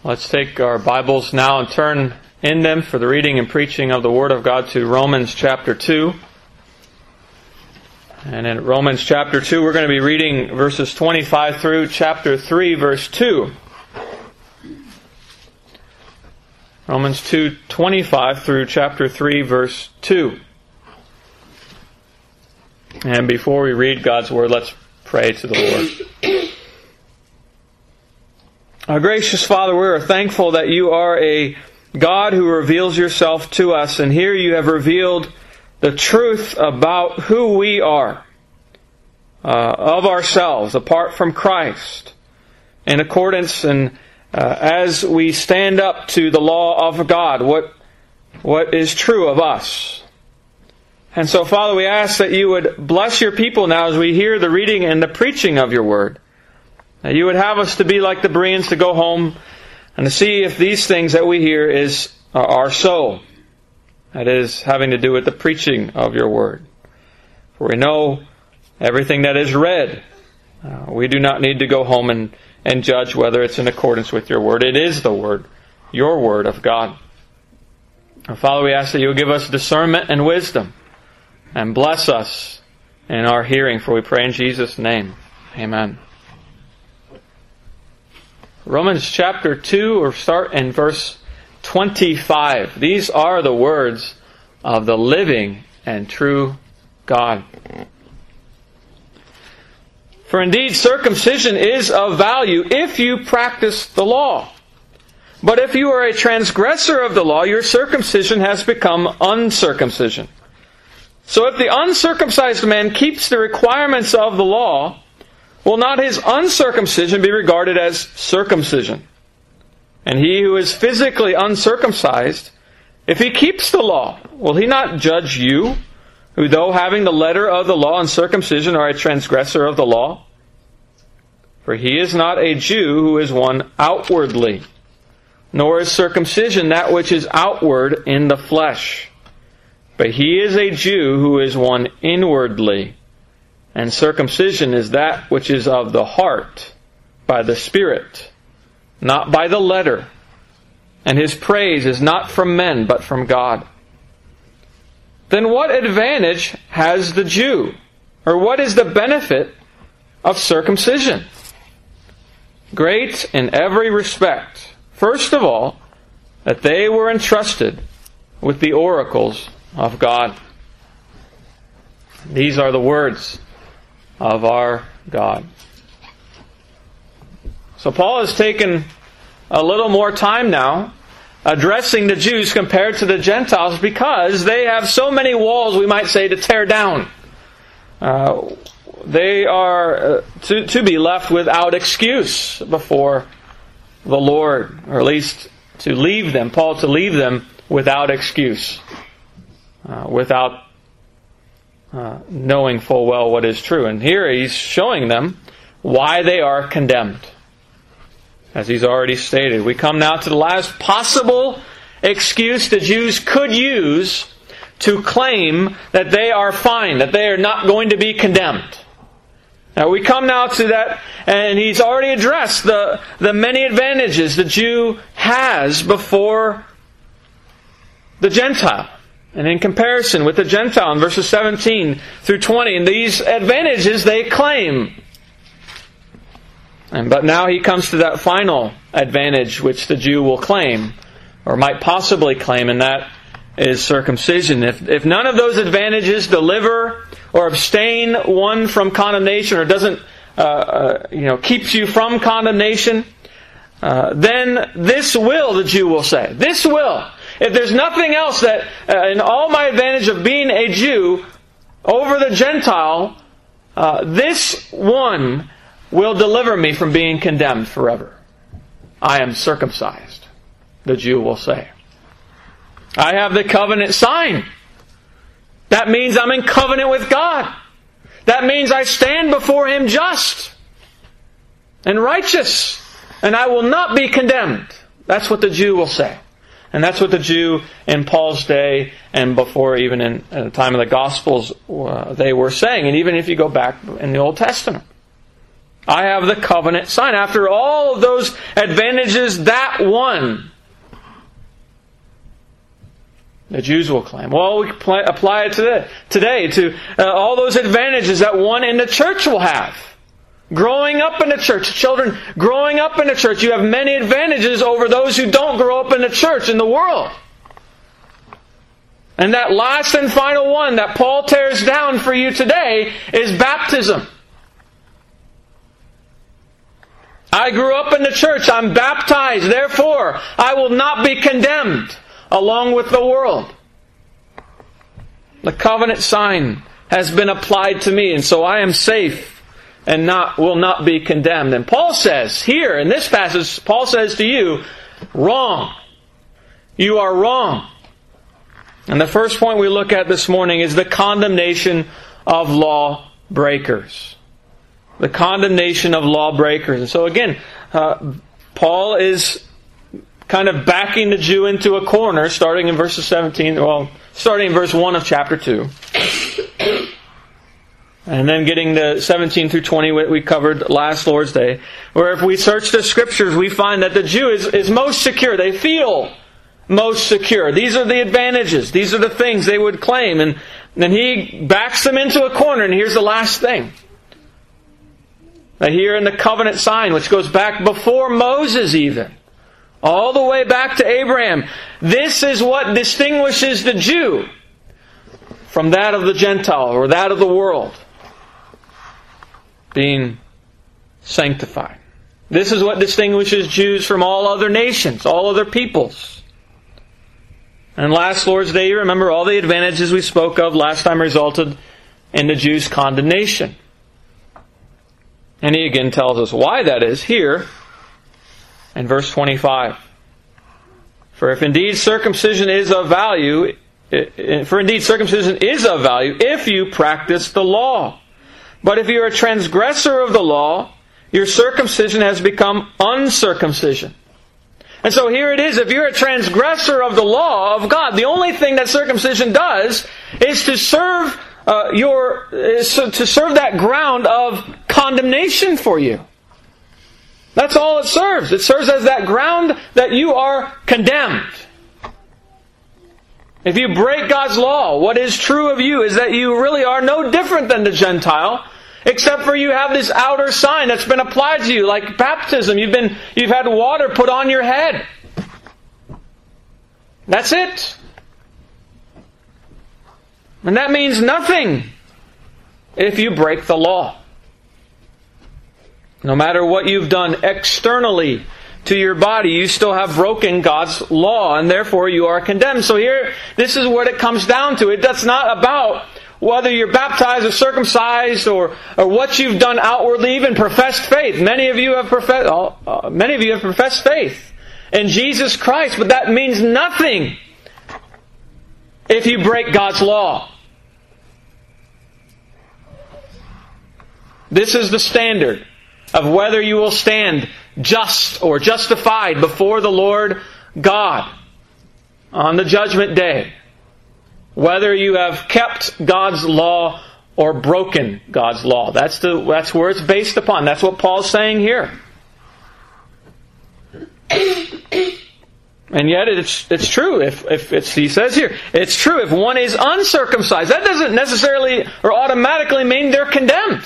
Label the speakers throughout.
Speaker 1: Let's take our Bibles now and turn in them for the reading and preaching of the Word of God to Romans chapter 2. And in Romans chapter 2, we're going to be reading verses 25 through chapter 3, verse 2. Romans 2:25 through chapter 3, verse 2. And before we read God's Word, let's pray to the Lord. Our gracious Father, we are thankful that you are a God who reveals yourself to us, and here you have revealed the truth about who we are, of ourselves, apart from Christ, in accordance and as we stand up to the law of God, what is true of us. And so, Father, we ask that you would bless your people now as we hear the reading and the preaching of your Word. That you would have us to be like the Bereans, to go home and to see if these things that we hear are so. That is, having to do with the preaching of your Word. For we know everything that is read. We do not need to go home and judge whether it's in accordance with your Word. It is the Word, your Word of God. And Father, we ask that you will give us discernment and wisdom and bless us in our hearing, for we pray in Jesus' name. Amen. Romans chapter 2, or start in verse 25. These are the words of the living and true God. For indeed, circumcision is of value if you practice the law. But if you are a transgressor of the law, your circumcision has become uncircumcision. So if the uncircumcised man keeps the requirements of the law, will not his uncircumcision be regarded as circumcision? And he who is physically uncircumcised, if he keeps the law, will he not judge you, who though having the letter of the law and circumcision are a transgressor of the law? For he is not a Jew who is one outwardly, nor is circumcision that which is outward in the flesh. But he is a Jew who is one inwardly. And circumcision is that which is of the heart, by the Spirit, not by the letter. And his praise is not from men, but from God. Then what advantage has the Jew? Or what is the benefit of circumcision? Great in every respect. First of all, that they were entrusted with the oracles of God. These are the words of our God. So Paul has taken a little more time now addressing the Jews compared to the Gentiles because they have so many walls, we might say, to tear down. They are to be left without excuse before the Lord, or at least to leave them, Paul to leave them without excuse, without knowing full well what is true. And here he's showing them why they are condemned. As he's already stated, we come now to the last possible excuse the Jews could use to claim that they are fine, that they are not going to be condemned. Now we come now to that, and he's already addressed the many advantages the Jew has before the Gentile. And in comparison with the Gentile in verses 17 through 20, and these advantages they claim. But now he comes to that final advantage which the Jew will claim, or might possibly claim, and that is circumcision. If none of those advantages deliver or abstain one from condemnation, or doesn't keeps you from condemnation, then this will, the Jew will say, this will. If there's nothing else that, in all my advantage of being a Jew over the Gentile, this one will deliver me from being condemned forever. I am circumcised, the Jew will say. I have the covenant sign. That means I'm in covenant with God. That means I stand before Him just and righteous, and I will not be condemned. That's what the Jew will say. And that's what the Jew in Paul's day and before, even in the time of the Gospels, they were saying. And even if you go back in the Old Testament. I have the covenant sign. After all of those advantages, that one, the Jews will claim. Well, we apply it today to all those advantages that one in the church will have. Growing up in the church, children growing up in the church, you have many advantages over those who don't grow up in the church, in the world. And that last and final one that Paul tears down for you today is baptism. I grew up in the church, I'm baptized, therefore I will not be condemned along with the world. The covenant sign has been applied to me, and so I am safe and will not be condemned. And Paul says here in this passage, Paul says to you, wrong. You are wrong. And the first point we look at this morning is the condemnation of law breakers. The condemnation of lawbreakers. And so again, Paul is kind of backing the Jew into a corner, starting in verse 1 of chapter 2. And then getting to 17 through 20, we covered last Lord's Day, where if we search the Scriptures, we find that the Jew is most secure. They feel most secure. These are the advantages. These are the things they would claim. And then he backs them into a corner, and here's the last thing. Here in the covenant sign, which goes back before Moses even, all the way back to Abraham, this is what distinguishes the Jew from that of the Gentile or that of the world, being sanctified. This is what distinguishes Jews from all other nations, all other peoples. And last Lord's Day, you remember all the advantages we spoke of last time resulted in the Jews' condemnation. And he again tells us why that is here in verse 25. For indeed circumcision is of value if you practice the law. But if you are a transgressor of the law, your circumcision has become uncircumcision. And so here it is, if you're a transgressor of the law of God, the only thing that circumcision does is to serve that ground of condemnation for you. That's all it serves. It serves as that ground that you are condemned. If you break God's law, what is true of you is that you really are no different than the Gentile, except for you have this outer sign that's been applied to you, like baptism. You've had water put on your head. That's it. And that means nothing if you break the law. No matter what you've done externally to your body, you still have broken God's law, and therefore you are condemned. So here, this is what it comes down to. It's not about whether you're baptized or circumcised or what you've done outwardly, even professed faith. Many of you have professed faith in Jesus Christ, but that means nothing if you break God's law. This is the standard of whether you will stand just or justified before the Lord God on the judgment day. Whether you have kept God's law or broken God's law. That's where it's based upon. That's what Paul's saying here. And yet it's true. He says here, it's true. If one is uncircumcised, that doesn't necessarily or automatically mean they're condemned.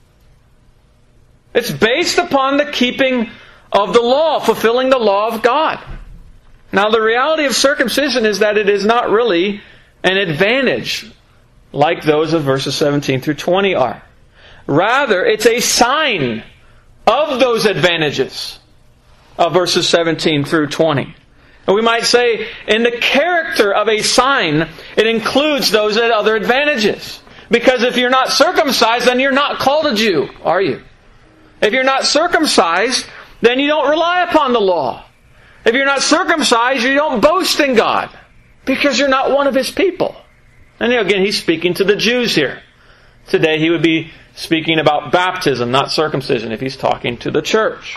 Speaker 1: It's based upon the keeping of the law, fulfilling the law of God. Now, the reality of circumcision is that it is not really an advantage like those of verses 17 through 20 are. Rather, it's a sign of those advantages of verses 17 through 20. And we might say, in the character of a sign, it includes those other advantages. Because if you're not circumcised, then you're not called a Jew, are you? If you're not circumcised, then you don't rely upon the law. If you're not circumcised, you don't boast in God, because you're not one of His people. And again, he's speaking to the Jews here. Today he would be speaking about baptism, not circumcision, if he's talking to the church.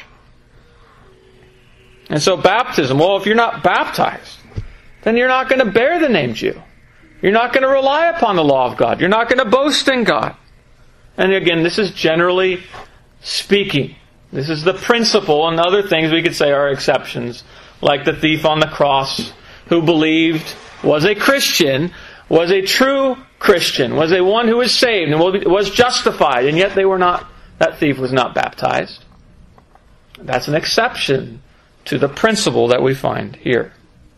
Speaker 1: And so baptism, well, if you're not baptized, then you're not going to bear the name Jew. You're not going to rely upon the law of God. You're not going to boast in God. And again, this is generally speaking. This is the principle, and other things we could say are exceptions, like the thief on the cross who believed, was a Christian, was a true Christian, was a one who was saved and was justified, and yet that thief was not baptized. That's an exception to the principle that we find here.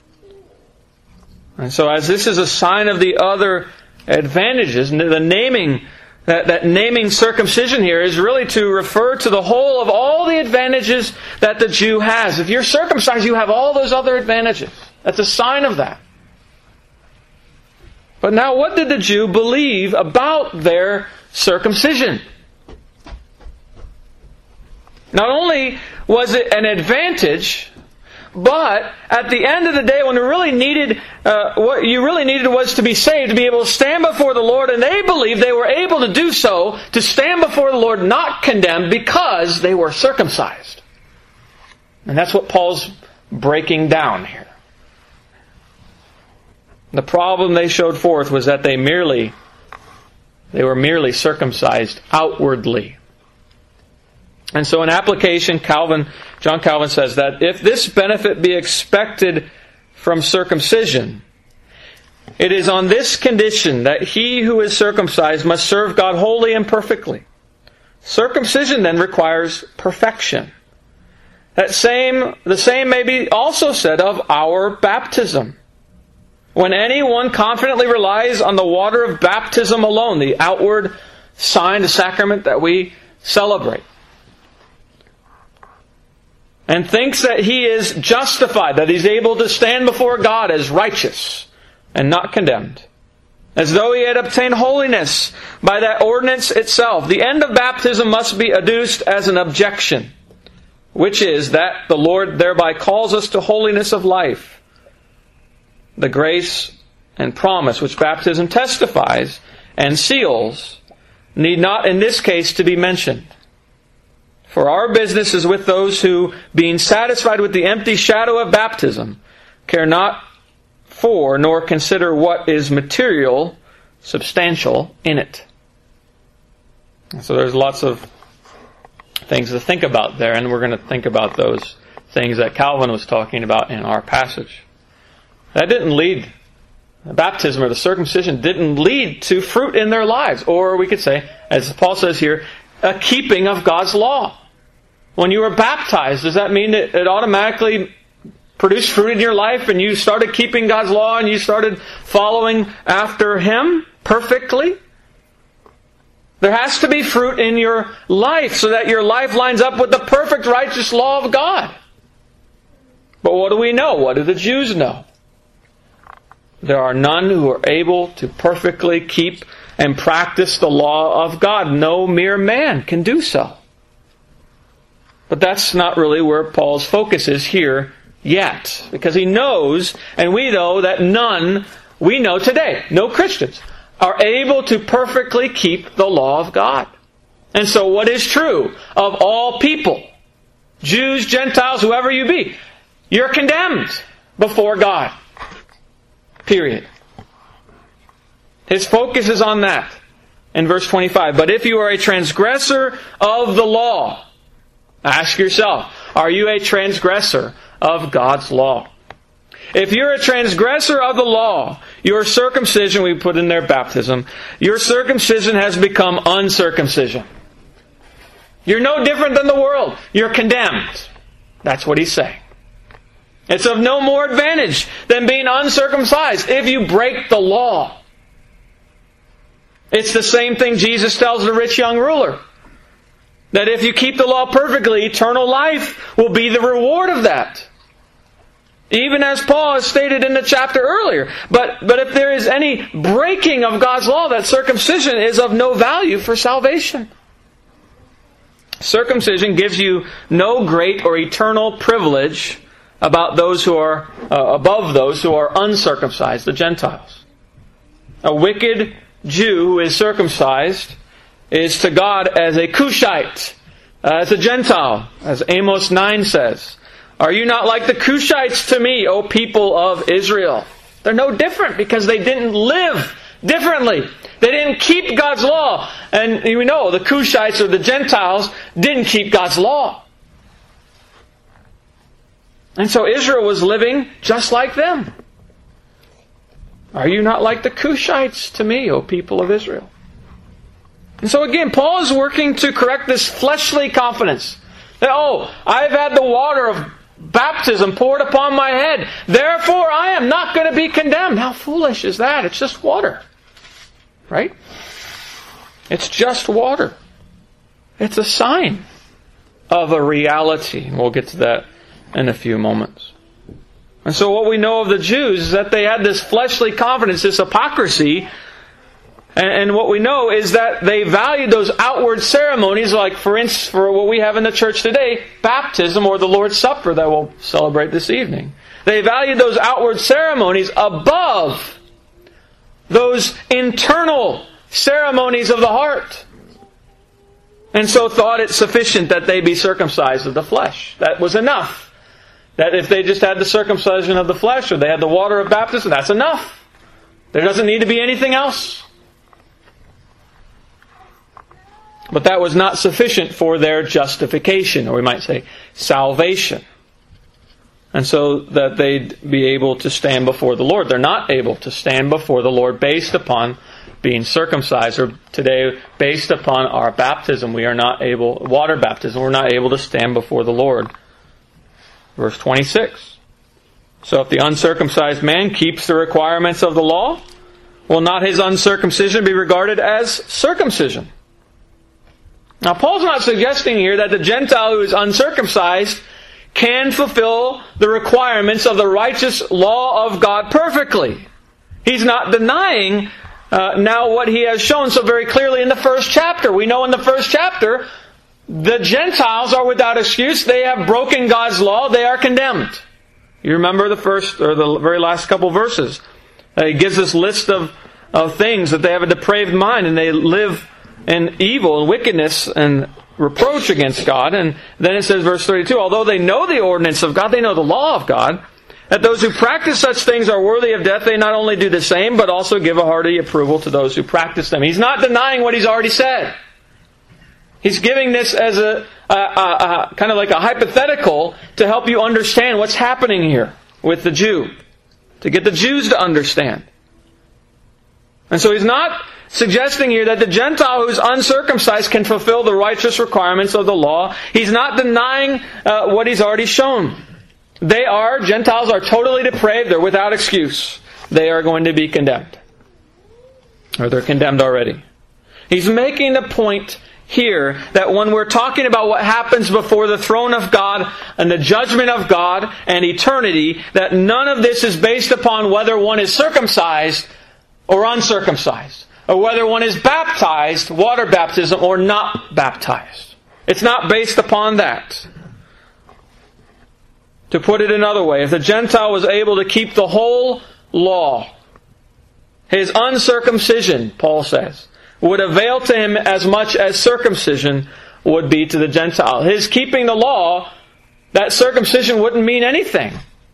Speaker 1: And so as this is a sign of the other advantages, the naming, that naming circumcision here is really to refer to the whole of all the advantages that the Jew has. If you're circumcised, you have all those other advantages. That's a sign of that. But now what did the Jew believe about their circumcision? Not only was it an advantage, but at the end of the day, when you really needed, what you really needed was to be saved, to be able to stand before the Lord, and they believed they were able to do so, to stand before the Lord not condemned, because they were circumcised. And that's what Paul's breaking down here. The problem they showed forth was that they were merely circumcised outwardly. And so in application, John Calvin says that if this benefit be expected from circumcision, it is on this condition that he who is circumcised must serve God wholly and perfectly. Circumcision then requires perfection. The same may be also said of our baptism. When anyone confidently relies on the water of baptism alone, the outward sign, the sacrament that we celebrate, and thinks that he is justified, that he's able to stand before God as righteous and not condemned, as though he had obtained holiness by that ordinance itself, the end of baptism must be adduced as an objection, which is that the Lord thereby calls us to holiness of life. The grace and promise which baptism testifies and seals need not in this case to be mentioned. For our business is with those who, being satisfied with the empty shadow of baptism, care not for nor consider what is material, substantial in it. And so there's lots of things to think about there, and we're going to think about those things that Calvin was talking about in our passage. That didn't lead, the baptism or the circumcision didn't lead to fruit in their lives. Or we could say, as Paul says here, a keeping of God's law. When you were baptized, does that mean that it automatically produced fruit in your life and you started keeping God's law and you started following after Him perfectly? There has to be fruit in your life so that your life lines up with the perfect righteous law of God. But what do we know? What do the Jews know? There are none who are able to perfectly keep and practice the law of God. No mere man can do so. But that's not really where Paul's focus is here yet. Because he knows, and we know that none, we know today, no Christians, are able to perfectly keep the law of God. And so what is true of all people, Jews, Gentiles, whoever you be, you're condemned before God. Period. His focus is on that in verse 25. But if you are a transgressor of the law, ask yourself, are you a transgressor of God's law? If you're a transgressor of the law, your circumcision, we put in there baptism, your circumcision has become uncircumcision. You're no different than the world. You're condemned. That's what he's saying. It's of no more advantage than being uncircumcised if you break the law. It's the same thing Jesus tells the rich young ruler. That if you keep the law perfectly, eternal life will be the reward of that. Even as Paul has stated in the chapter earlier. But if there is any breaking of God's law, that circumcision is of no value for salvation. Circumcision gives you no great or eternal privilege about those who are above those who are uncircumcised, the Gentiles. A wicked Jew who is circumcised is to God as a Cushite, as a Gentile, as Amos 9 says. Are you not like the Cushites to me, O people of Israel? They're no different because they didn't live differently. They didn't keep God's law. And we know the Cushites or the Gentiles didn't keep God's law. And so Israel was living just like them. Are you not like the Cushites to me, O people of Israel? And so again, Paul is working to correct this fleshly confidence. That, I've had the water of baptism poured upon my head. Therefore, I am not going to be condemned. How foolish is that? It's just water. Right? It's just water. It's a sign of a reality. And we'll get to that in a few moments. And so what we know of the Jews is that they had this fleshly confidence, this hypocrisy. And what we know is that they valued those outward ceremonies, like for instance, for what we have in the church today, baptism or the Lord's Supper that we'll celebrate this evening. They valued those outward ceremonies above those internal ceremonies of the heart. And so thought it sufficient that they be circumcised of the flesh. That was enough. That if they just had the circumcision of the flesh or they had the water of baptism, that's enough. There doesn't need to be anything else. But that was not sufficient for their justification, or we might say salvation. And so that they'd be able to stand before the Lord. They're not able to stand before the Lord based upon being circumcised, or today based upon our baptism. We are not able, water baptism, we're not able to stand before the Lord. Verse 26. So if the uncircumcised man keeps the requirements of the law, will not his uncircumcision be regarded as circumcision? Now Paul's not suggesting here that the Gentile who is uncircumcised can fulfill the requirements of the righteous law of God perfectly. He's not denying now what he has shown so very clearly in the first chapter. We know in the first chapter, the Gentiles are without excuse. They have broken God's law. They are condemned. You remember the first or the very last couple verses. He gives this list of things that they have a depraved mind and they live in evil and wickedness and reproach against God. And then it says, verse 32, although they know the ordinance of God, they know the law of God, that those who practice such things are worthy of death, they not only do the same, but also give a hearty approval to those who practice them. He's not denying what he's already said. He's giving this as a kind of like a hypothetical to help you understand what's happening here with the Jew. To get the Jews to understand. And so he's not suggesting here that the Gentile who's uncircumcised can fulfill the righteous requirements of the law. He's not denying what he's already shown. Gentiles are totally depraved. They're without excuse. They are going to be condemned. Or they're condemned already. He's making the point here that when we're talking about what happens before the throne of God and the judgment of God and eternity, that none of this is based upon whether one is circumcised or uncircumcised, or whether one is baptized, water baptism, or not baptized. It's not based upon that. To put it another way, if the Gentile was able to keep the whole law, his uncircumcision, Paul says, would avail to him as much as circumcision would be to the Gentile. His keeping the law, that circumcision wouldn't mean anything,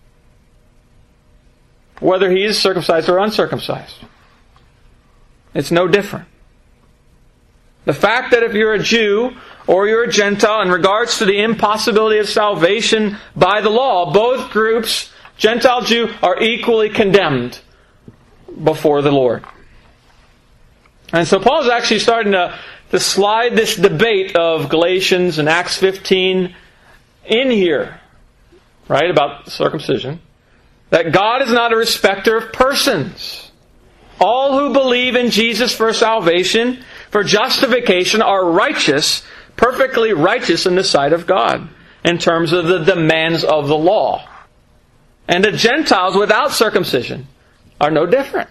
Speaker 1: whether he is circumcised or uncircumcised. It's no different. The fact that if you're a Jew or you're a Gentile, in regards to the impossibility of salvation by the law, both groups, Gentile, Jew, are equally condemned before the Lord. And so Paul's actually starting to slide this debate of Galatians and Acts 15 in here, right, about circumcision, that God is not a respecter of persons. All who believe in Jesus for salvation, for justification, are righteous, perfectly righteous in the sight of God, in terms of the demands of the law. And the Gentiles without circumcision are no different.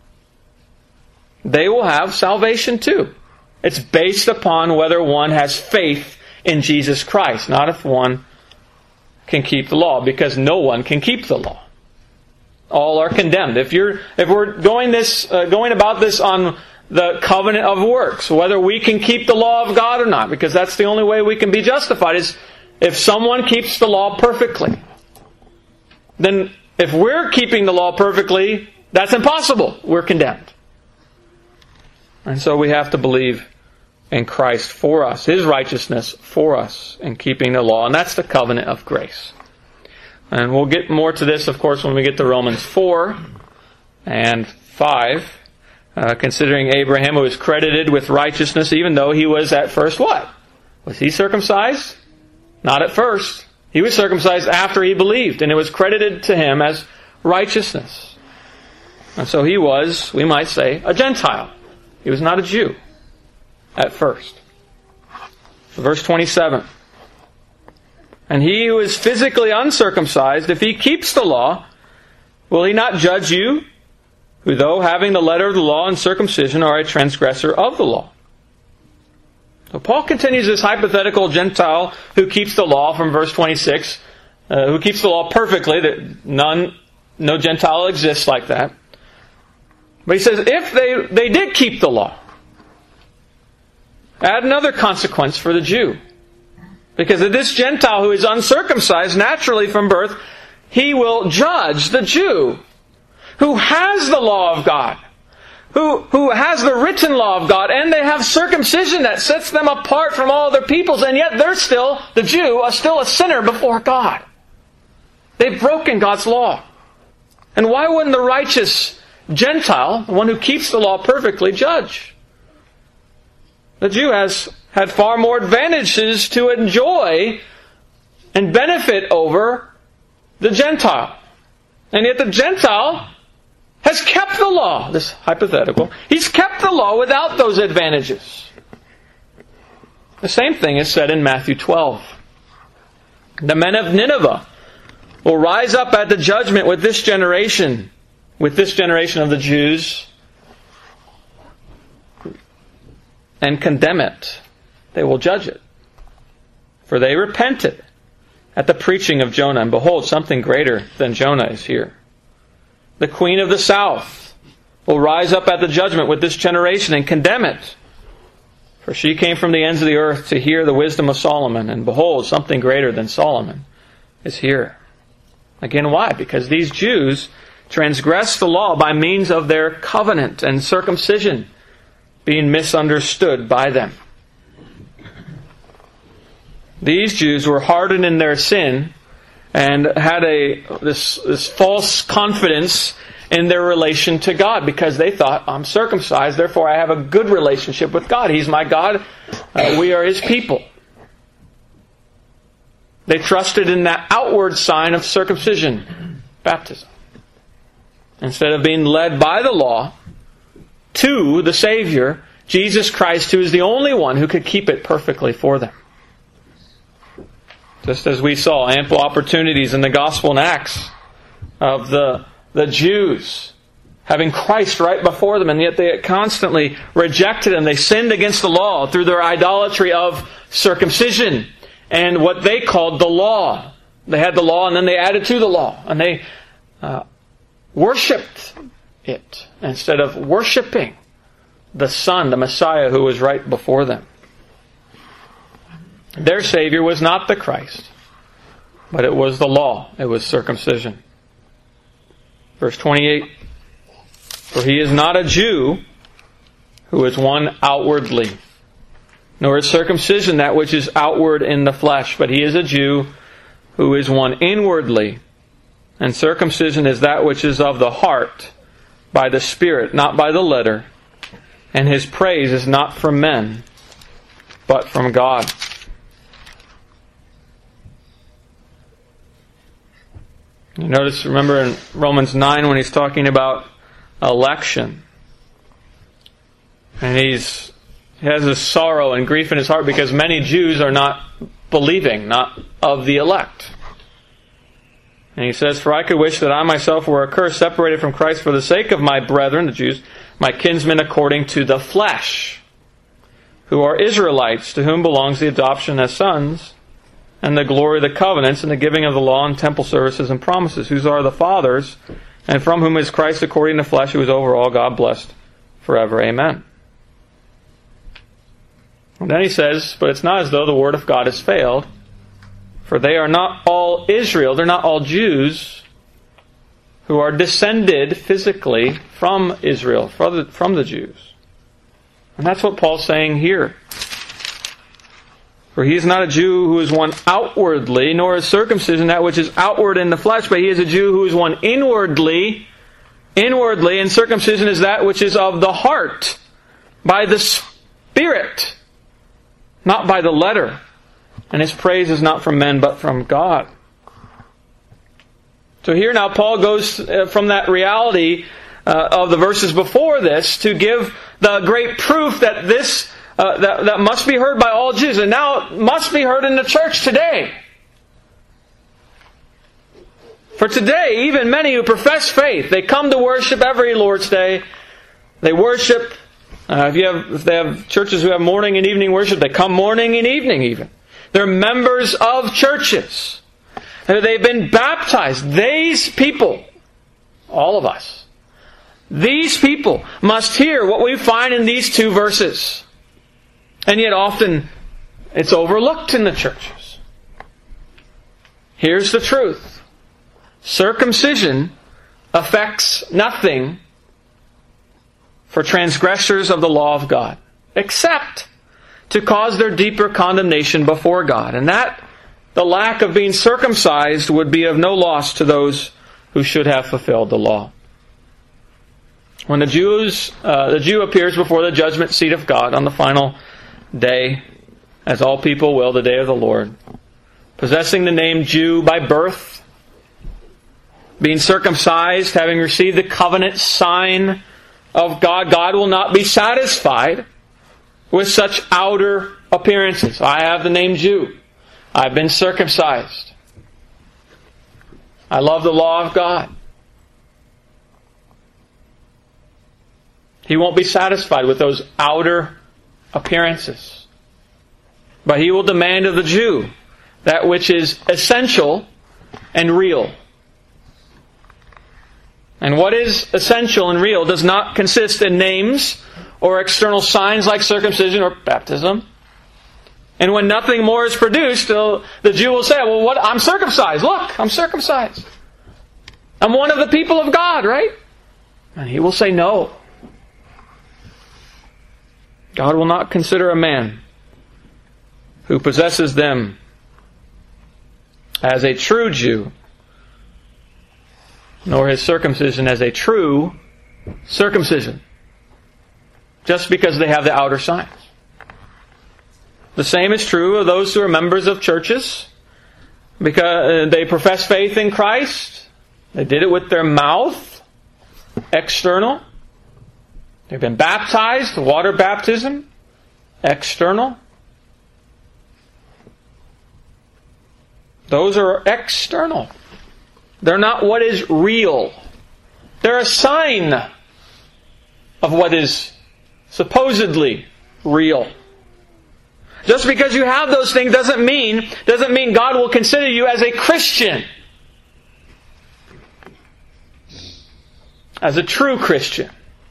Speaker 1: They will have salvation too. It's based upon whether one has faith in Jesus Christ, not if one can keep the law, because no one can keep the law. All are condemned. If we're going about this on the covenant of works, whether we can keep the law of God or not, because that's the only way we can be justified, is if someone keeps the law perfectly. Then if we're keeping the law perfectly, that's impossible. We're condemned. And so we have to believe in Christ for us, His righteousness for us in keeping the law. And that's the covenant of grace. And we'll get more to this, of course, when we get to Romans 4 and 5. Considering Abraham, who was credited with righteousness, even though he was at first what? Was he circumcised? Not at first. He was circumcised after he believed, and it was credited to him as righteousness. And so he was, we might say, a Gentile. He was not a Jew at first. Verse 27. And he who is physically uncircumcised, if he keeps the law, will he not judge you, who though having the letter of the law and circumcision are a transgressor of the law? So Paul continues this hypothetical Gentile who keeps the law from verse 26, who keeps the law perfectly, that no Gentile exists like that. But he says, if they did keep the law, add another consequence for the Jew. Because this Gentile who is uncircumcised naturally from birth, he will judge the Jew who has the law of God, who has the written law of God, and they have circumcision that sets them apart from all other peoples, and yet they're still, the Jew, are still a sinner before God. They've broken God's law. And why wouldn't the righteous Gentile, the one who keeps the law perfectly, judge? The Jew has had far more advantages to enjoy and benefit over the Gentile. And yet the Gentile has kept the law, this hypothetical. He's kept the law without those advantages. The same thing is said in Matthew 12. The men of Nineveh will rise up at the judgment with this generation of the Jews, and condemn it. They will judge it. For they repented at the preaching of Jonah, and behold, something greater than Jonah is here. The queen of the south will rise up at the judgment with this generation and condemn it. For she came from the ends of the earth to hear the wisdom of Solomon, and behold, something greater than Solomon is here. Again, why? Because these Jews transgressed the law by means of their covenant and circumcision being misunderstood by them. These Jews were hardened in their sin and had this false confidence in their relation to God, because they thought, I'm circumcised, therefore I have a good relationship with God. He's my God. We are His people. They trusted in that outward sign of circumcision, baptism, instead of being led by the law to the Savior, Jesus Christ, who is the only one who could keep it perfectly for them. Just as we saw ample opportunities in the Gospel and Acts of the Jews having Christ right before them, and yet they constantly rejected Him. They sinned against the law through their idolatry of circumcision and what they called the law. They had the law and then they added to the law, and they worshipped it instead of worshiping the Son, the Messiah, who was right before them. Their Savior was not the Christ, but it was the law. It was circumcision. Verse 28, for he is not a Jew who is one outwardly, nor is circumcision that which is outward in the flesh, but he is a Jew who is one inwardly. And circumcision is that which is of the heart, by the Spirit, not by the letter. And his praise is not from men, but from God. You notice, remember in Romans 9 when he's talking about election. And he has this sorrow and grief in his heart because many Jews are not believing, not of the elect. And he says, for I could wish that I myself were accursed, separated from Christ for the sake of my brethren, the Jews, my kinsmen according to the flesh, who are Israelites, to whom belongs the adoption as sons, and the glory of the covenants, and the giving of the law and temple services and promises, whose are the fathers, and from whom is Christ according to flesh, who is over all, God blessed forever. Amen. And then he says, but it's not as though the word of God has failed, for they are not all Israel, they're not all Jews who are descended physically from Israel, from the Jews. And that's what Paul's saying here. For he is not a Jew who is one outwardly, nor is circumcision that which is outward in the flesh, but he is a Jew who is one inwardly, and circumcision is that which is of the heart, by the Spirit, not by the letter. And his praise is not from men, but from God. So here now Paul goes from that reality of the verses before this to give the great proof that this that must be heard by all Jews, and now it must be heard in the church today. For today, even many who profess faith, they come to worship every Lord's Day. They worship. If they have churches who have morning and evening worship, they come morning and evening even. They're members of churches. They've been baptized. These people, all of us, these people must hear what we find in these two verses. And yet often it's overlooked in the churches. Here's the truth. Circumcision affects nothing for transgressors of the law of God, except to cause their deeper condemnation before God. And that, the lack of being circumcised, would be of no loss to those who should have fulfilled the law. When the Jew appears before the judgment seat of God on the final day, as all people will, the day of the Lord, possessing the name Jew by birth, being circumcised, having received the covenant sign of God, God will not be satisfied with such outer appearances. I have the name Jew. I've been circumcised. I love the law of God. He won't be satisfied with those outer appearances. But He will demand of the Jew that which is essential and real. And what is essential and real does not consist in names or external signs like circumcision or baptism. And when nothing more is produced, the Jew will say, well, what? I'm circumcised. Look, I'm circumcised. I'm one of the people of God, right? And he will say no. God will not consider a man who possesses them as a true Jew, nor his circumcision as a true circumcision, just because they have the outer signs. The same is true of those who are members of churches, because they profess faith in Christ. They did it with their mouth, external. They've been baptized, water baptism, external. Those are external. They're not what is real. They're a sign of what is supposedly real. Just because you have those things doesn't mean God will consider you as a Christian. As a true Christian.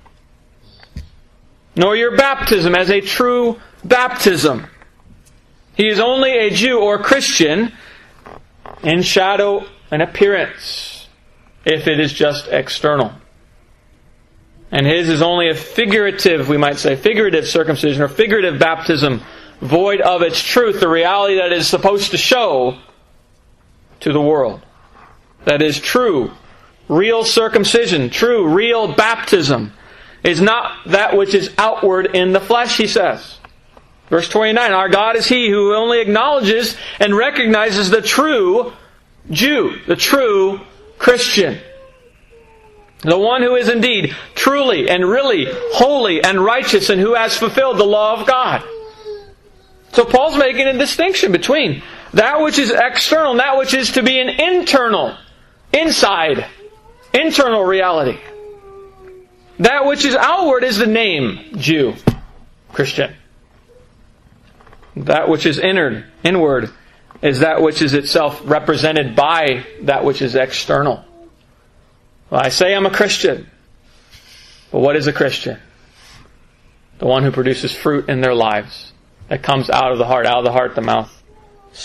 Speaker 1: Nor your baptism as a true baptism. He is only a Jew or Christian in shadow and appearance, if it is just external. And his is only a figurative, we might say, figurative circumcision or figurative baptism, void of its truth, the reality that it is supposed to show to the world. That is true, real circumcision, true, real baptism is not that which is outward in the flesh, he says. Verse 29, our God is He who only acknowledges and recognizes the true Jew, the true Christian. The one who is indeed truly and really holy and righteous and who has fulfilled the law of God. So Paul's making a distinction between that which is external and that which is to be an internal, inside, internal reality. That which is outward is the name Jew, Christian. That which is inward, is that which is itself represented by that which is external. Well, I say I'm a Christian. But what is a Christian? The one who produces fruit in their lives. That comes out of the heart. Out of the heart the mouth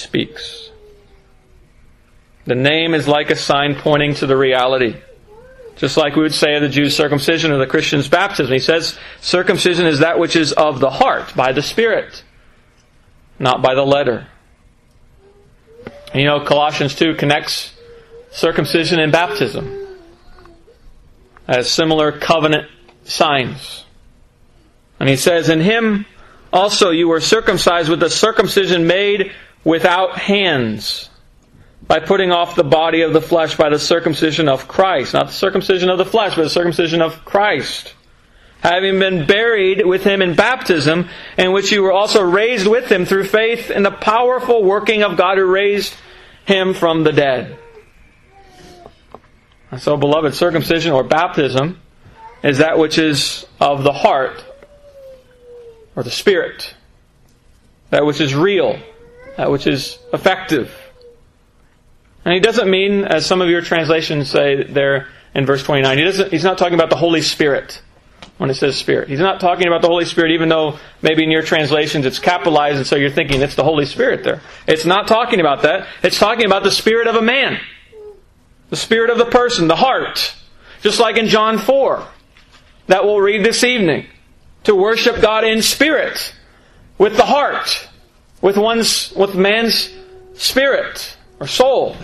Speaker 1: speaks. The name is like a sign pointing to the reality. Just like we would say of the Jews' circumcision or the Christians' baptism. He says circumcision is that which is of the heart, by the Spirit, not by the letter. And you know, Colossians 2 connects circumcision and baptism as similar covenant signs. And he says, in Him also you were circumcised with a circumcision made without hands, by putting off the body of the flesh by the circumcision of Christ. Not the circumcision of the flesh, but the circumcision of Christ. Having been buried with Him in baptism, in which you were also raised with Him through faith in the powerful working of God who raised Him from the dead. And so, beloved, circumcision or baptism is that which is of the heart, or the Spirit. That which is real. That which is effective. And he doesn't mean, as some of your translations say there in verse 29, he's not talking about the Holy Spirit when it says Spirit. He's not talking about the Holy Spirit, even though maybe in your translations it's capitalized and so you're thinking it's the Holy Spirit there. It's not talking about that. It's talking about the spirit of a man. The spirit of the person, the heart. Just like in John 4, that we'll read this evening. To worship God in spirit, with the heart, with man's spirit or soul.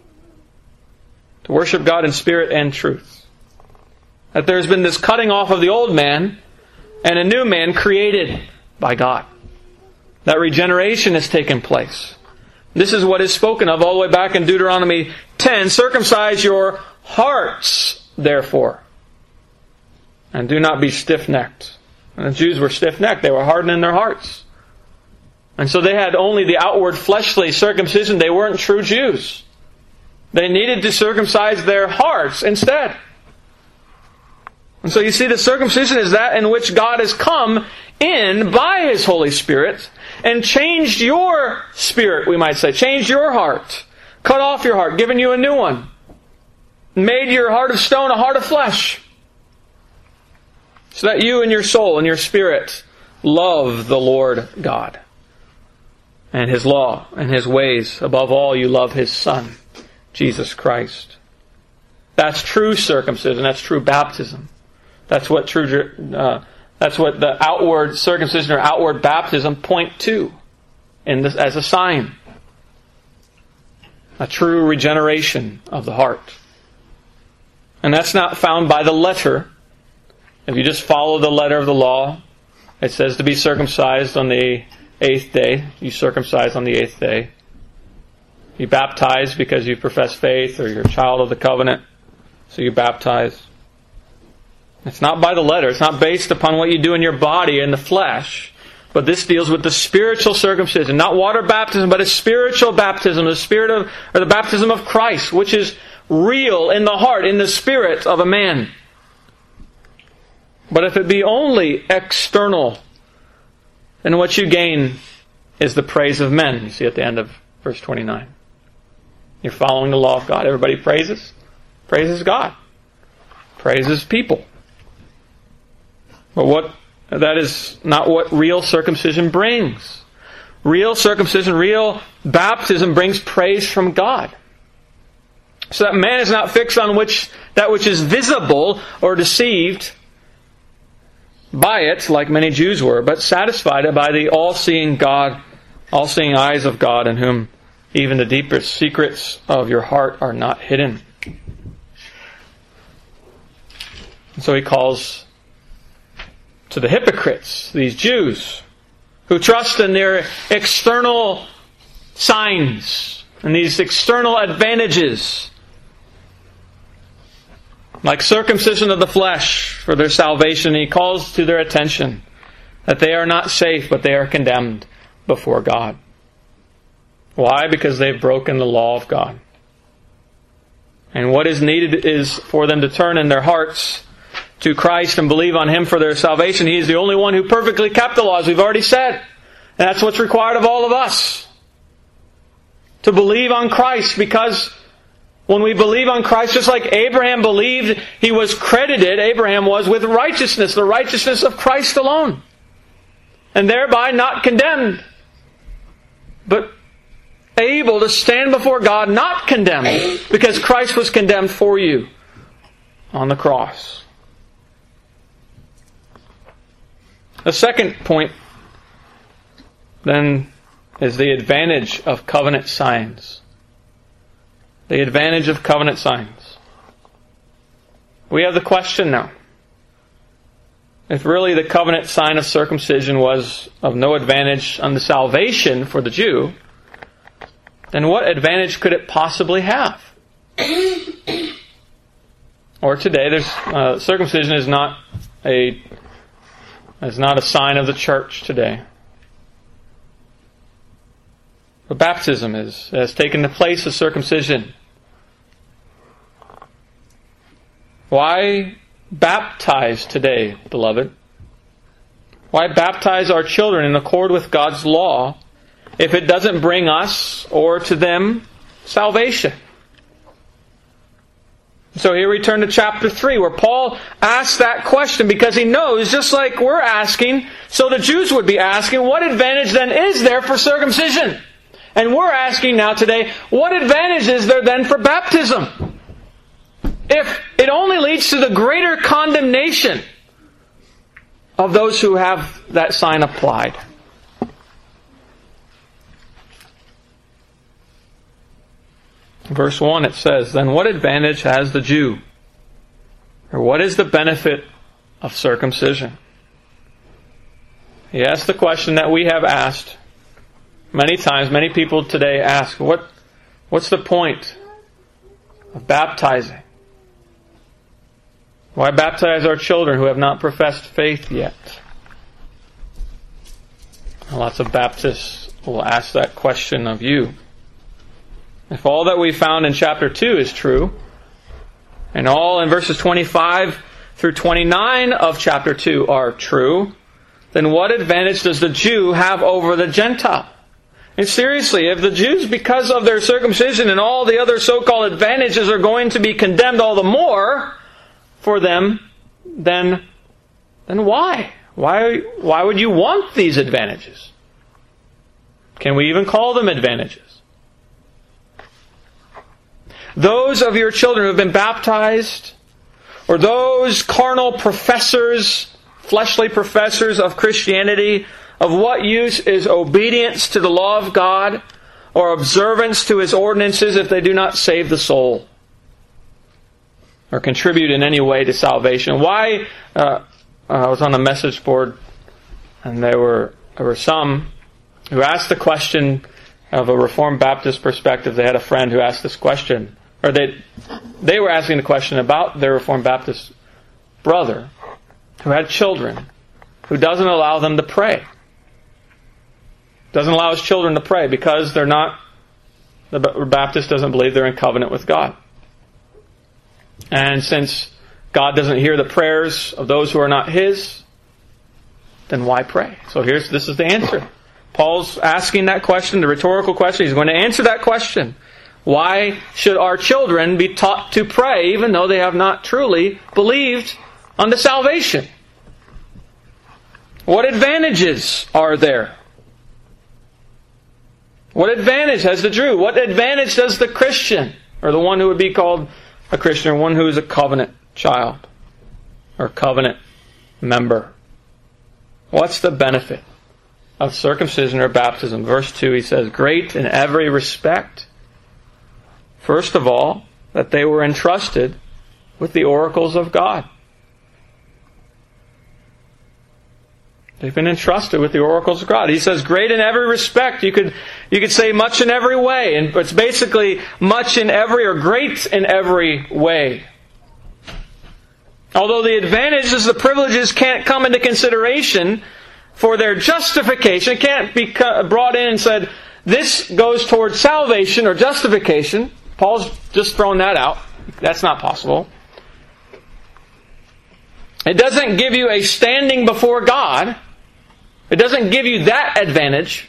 Speaker 1: To worship God in spirit and truth. That there's been this cutting off of the old man and a new man created by God. That regeneration has taken place. This is what is spoken of all the way back in Deuteronomy 10. Circumcise your hearts, therefore, and do not be stiff-necked. And the Jews were stiff-necked. They were hardened in their hearts. And so they had only the outward fleshly circumcision. They weren't true Jews. They needed to circumcise their hearts instead. And so you see, the circumcision is that in which God has come in by His Holy Spirit and changed your spirit, we might say. Changed your heart. Cut off your heart, given you a new one. Made your heart of stone a heart of flesh. So that you and your soul and your spirit love the Lord God and His law and His ways. Above all, you love His Son, Jesus Christ. That's true circumcision. That's true baptism. That's what the outward circumcision or outward baptism point to as a sign. A true regeneration of the heart. And that's not found by the letter. If you just follow the letter of the law, it says to be circumcised on the 8th day. You circumcise on the 8th day. You baptize because you profess faith or you're a child of the covenant. So you baptize. It's not by the letter. It's not based upon what you do in your body in the flesh. But this deals with the spiritual circumcision. Not water baptism, but a spiritual baptism. The baptism of Christ, which is real in the heart, in the spirit of a man. But if it be only external, then what you gain is the praise of men. You see at the end of verse 29. You're following the law of God. Everybody praises God. Praises people. But that is not what real circumcision brings. Real circumcision, real baptism brings praise from God. So that man is not fixed on that which is visible or deceived by it, like many Jews were, but satisfied by the all-seeing God, all-seeing eyes of God, in whom even the deepest secrets of your heart are not hidden. And so he calls to the hypocrites, these Jews, who trust in their external signs and these external advantages, like circumcision of the flesh for their salvation. He calls to their attention that they are not safe, but they are condemned before God. Why? Because they've broken the law of God. And what is needed is for them to turn in their hearts to Christ and believe on Him for their salvation. He is the only one who perfectly kept the law, as we've already said. And that's what's required of all of us. To believe on Christ, because when we believe on Christ, just like Abraham believed, he was credited, Abraham was, with righteousness, the righteousness of Christ alone. And thereby not condemned, but able to stand before God not condemned, because Christ was condemned for you. on the cross. The second point, then, is the advantage of covenant signs. The advantage of covenant signs. We have the question now. If really the covenant sign of circumcision was of no advantage unto salvation for the Jew, then what advantage could it possibly have? Or today, circumcision is not a sign of the church today. But baptism has taken the place of circumcision. Why baptize today, beloved? Why baptize our children in accord with God's law if it doesn't bring us or to them salvation? So here we turn to chapter 3, where Paul asks that question because he knows, just like we're asking, so the Jews would be asking, what advantage then is there for circumcision? And we're asking now today, what advantage is there then for baptism? If it only leads to the greater condemnation of those who have that sign applied. Verse 1 it says, then what advantage has the Jew? Or what is the benefit of circumcision? He asked the question that we have asked many times. Many people today ask, what's the point of baptizing? Why baptize our children who have not professed faith yet? Lots of Baptists will ask that question of you. If all that we found in chapter 2 is true, and all in verses 25 through 29 of chapter 2 are true, then what advantage does the Jew have over the Gentile? And seriously, if the Jews, because of their circumcision and all the other so-called advantages, are going to be condemned all the more for them, then why? Why would you want these advantages? Can we even call them advantages? Those of your children who have been baptized, or those carnal professors, fleshly professors of Christianity, of what use is obedience to the law of God or observance to His ordinances if they do not save the soul or contribute in any way to salvation? Why? I was on a message board, and there were some who asked the question of a Reformed Baptist perspective. They had a friend who asked this question, or they were asking the question about their Reformed Baptist brother who had children, who doesn't allow them to pray. Doesn't allow his children to pray because the Baptist doesn't believe they're in covenant with God. And since God doesn't hear the prayers of those who are not His, then why pray? So this is the answer. Paul's asking that question, the rhetorical question. He's going to answer that question. Why should our children be taught to pray even though they have not truly believed unto salvation? What advantages are there? What advantage has the Jew? What advantage does the Christian, or the one who would be called a Christian, or one who is a covenant child or covenant member? What's the benefit of circumcision or baptism? Verse 2, he says, great in every respect. First of all, that they were entrusted with the oracles of God. They've been entrusted with the oracles of God. He says, great in every respect. You could say much in every way. And it's basically much in every, or great in every way. Although the advantages, the privileges can't come into consideration for their justification. It can't be brought in and said, this goes towards salvation or justification. Paul's just thrown that out. That's not possible. It doesn't give you a standing before God. It doesn't give you that advantage.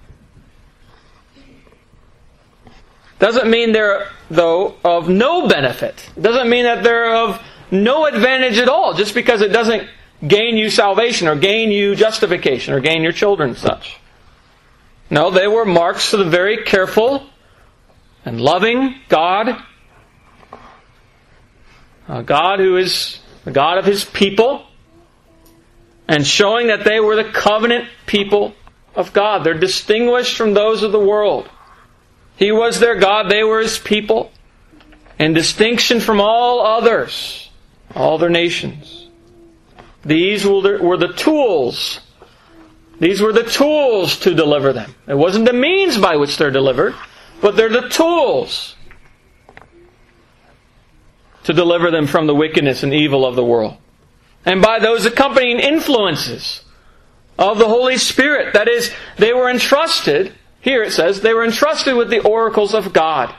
Speaker 1: Doesn't mean they're, though, of no benefit. It doesn't mean that they're of no advantage at all, just because it doesn't gain you salvation or gain you justification or gain your children such. No, they were marks of the very careful and loving God, A God who is the God of His people, and showing that they were the covenant people of God. They're distinguished from those of the world. He was their God, they were His people, in distinction from all others, all their nations. These were the tools. These were the tools to deliver them. It wasn't the means by which they're delivered, but they're the tools to deliver them from the wickedness and evil of the world. And by those accompanying influences of the Holy Spirit. That is, they were entrusted, here it says, they were entrusted with the oracles of God.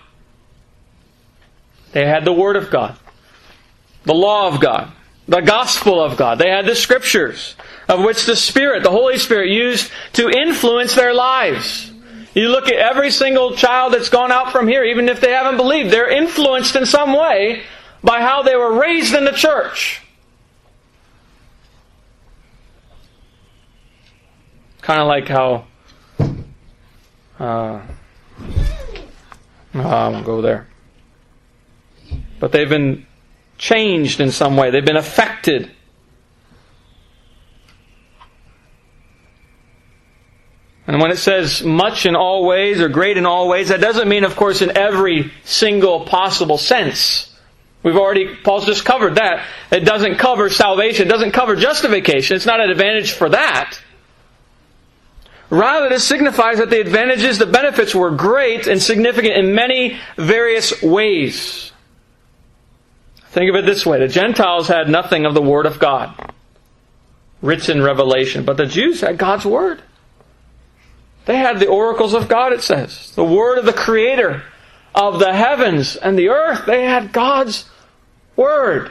Speaker 1: They had the Word of God, the law of God, the gospel of God. They had the Scriptures, of which the Spirit, the Holy Spirit, used to influence their lives. You look at every single child that's gone out from here, even if they haven't believed, they're influenced in some way by how they were raised in the church. Kind of like how... I won't go there. But they've been changed in some way. They've been affected. And when it says much in all ways or great in all ways, that doesn't mean, of course, in every single possible sense. Paul's just covered that. It doesn't cover salvation. It doesn't cover justification. It's not an advantage for that. Rather, this signifies that the advantages, the benefits were great and significant in many various ways. Think of it this way. The Gentiles had nothing of the Word of God, rich in revelation. But the Jews had God's Word. They had the oracles of God, it says. The Word of the Creator of the heavens and the earth. They had God's Word.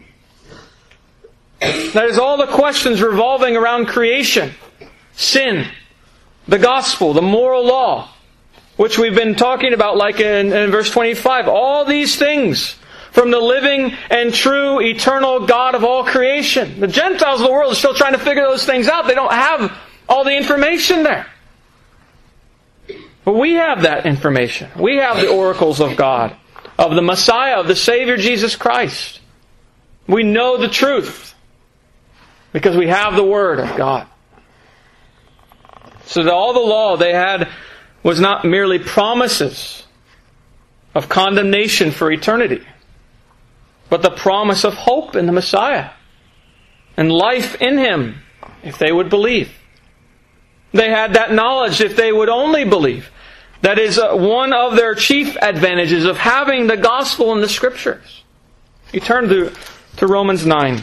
Speaker 1: That is, all the questions revolving around creation, sin, the gospel, the moral law, which we've been talking about like in verse 25. All these things from the living and true eternal God of all creation. The Gentiles of the world are still trying to figure those things out. They don't have all the information there. But we have that information. We have the oracles of God, of the Messiah, of the Savior Jesus Christ. We know the truth because we have the Word of God. So that all the law they had was not merely promises of condemnation for eternity, but the promise of hope in the Messiah and life in Him if they would believe. They had that knowledge if they would only believe. That is one of their chief advantages of having the gospel in the Scriptures. You turn to Romans 9.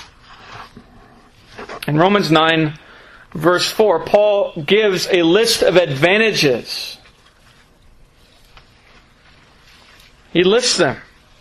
Speaker 1: In Romans 9, verse 4, Paul gives a list of advantages. He lists them.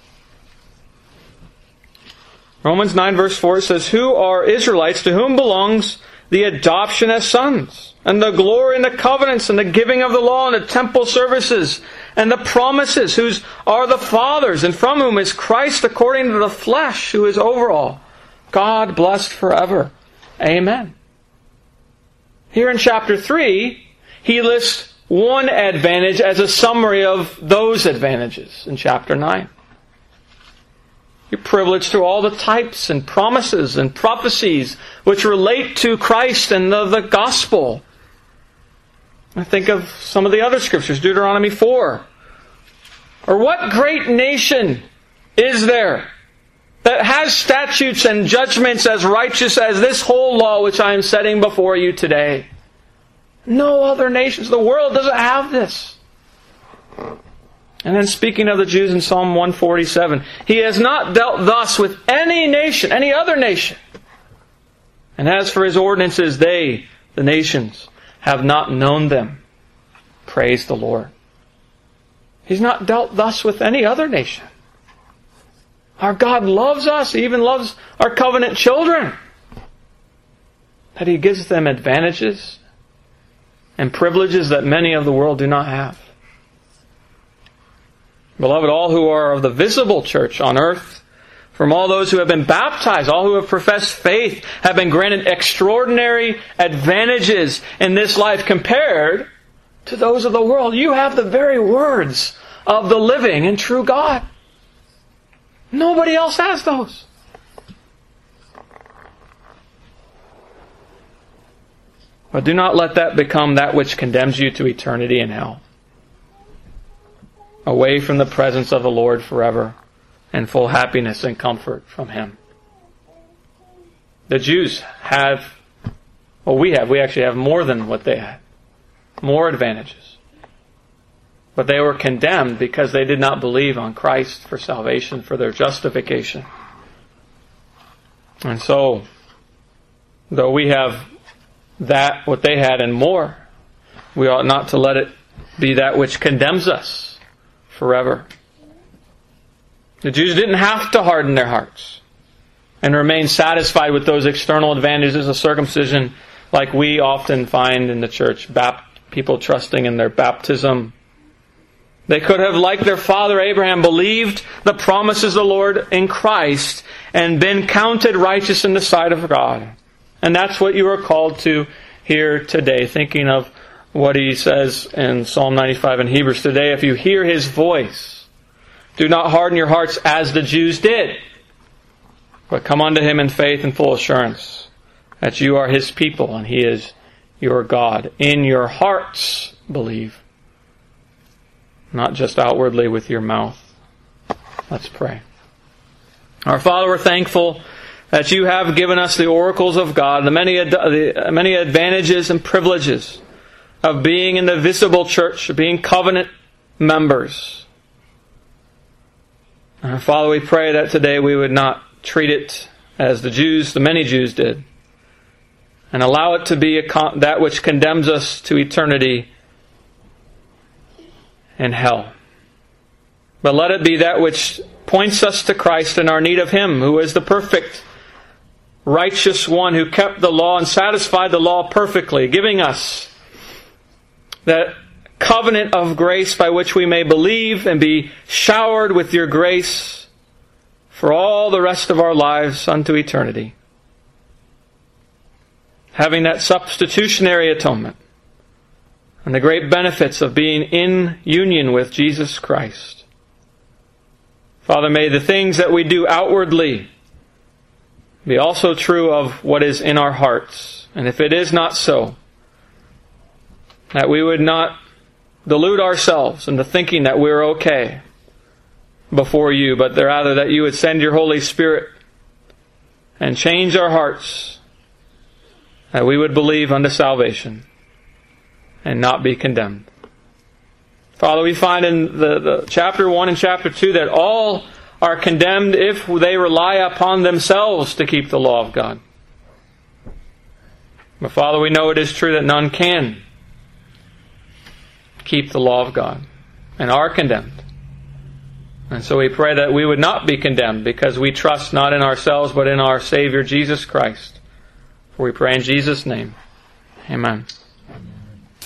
Speaker 1: Romans 9, verse 4 says, "Who are Israelites to whom belongs the adoption as sons, and the glory and the covenants and the giving of the law and the temple services and the promises, whose are the fathers, and from whom is Christ according to the flesh, who is over all, God blessed forever. Amen." Here in chapter 3, he lists one advantage as a summary of those advantages in chapter 9. You're privileged through all the types and promises and prophecies which relate to Christ and the gospel. I think of some of the other scriptures, Deuteronomy 4. Or what great nation is there that has statutes and judgments as righteous as this whole law which I am setting before you today? No other nations. The world doesn't have this. And then speaking of the Jews in Psalm 147, He has not dealt thus with any nation, any other nation. And as for His ordinances, they, the nations, have not known them. Praise the Lord. He's not dealt thus with any other nation. Our God loves us. He even loves our covenant children. That He gives them advantages and privileges that many of the world do not have. Beloved, all who are of the visible church on earth, from all those who have been baptized, all who have professed faith, have been granted extraordinary advantages in this life compared to those of the world. You have the very words of the living and true God. Nobody else has those. But do not let that become that which condemns you to eternity in hell, away from the presence of the Lord forever and full happiness and comfort from Him. The Jews have, we actually have more than what they had. More advantages. But they were condemned because they did not believe on Christ for salvation, for their justification. And so, though we have that, what they had, and more, we ought not to let it be that which condemns us forever. The Jews didn't have to harden their hearts and remain satisfied with those external advantages of circumcision like we often find in the church, people trusting in their baptism. They could have, like their father Abraham, believed the promises of the Lord in Christ and been counted righteous in the sight of God. And that's what you are called to here today, thinking of what he says in Psalm 95 and Hebrews today. If you hear His voice, do not harden your hearts as the Jews did, but come unto Him in faith and full assurance that you are His people and He is your God. In your hearts believe, not just outwardly with your mouth. Let's pray. Our Father, we're thankful that you have given us the oracles of God, the many advantages and privileges of being in the visible church, of being covenant members. Father, we pray that today we would not treat it as the many Jews did, and allow it to be that which condemns us to eternity in hell. But let it be that which points us to Christ and our need of Him, who is the perfect, righteous one who kept the law and satisfied the law perfectly, giving us that covenant of grace by which we may believe and be showered with your grace for all the rest of our lives unto eternity. Having that substitutionary atonement and the great benefits of being in union with Jesus Christ. Father, may the things that we do outwardly be also true of what is in our hearts. And if it is not so, that we would not delude ourselves into thinking that we're okay before you, but rather that you would send your Holy Spirit and change our hearts, that we would believe unto salvation and not be condemned. Father, we find in the chapter 1 and chapter 2 that all are condemned if they rely upon themselves to keep the law of God. But Father, we know it is true that none can keep the law of God and are condemned. And so we pray that we would not be condemned because we trust not in ourselves but in our Savior Jesus Christ. For we pray in Jesus' name. Amen.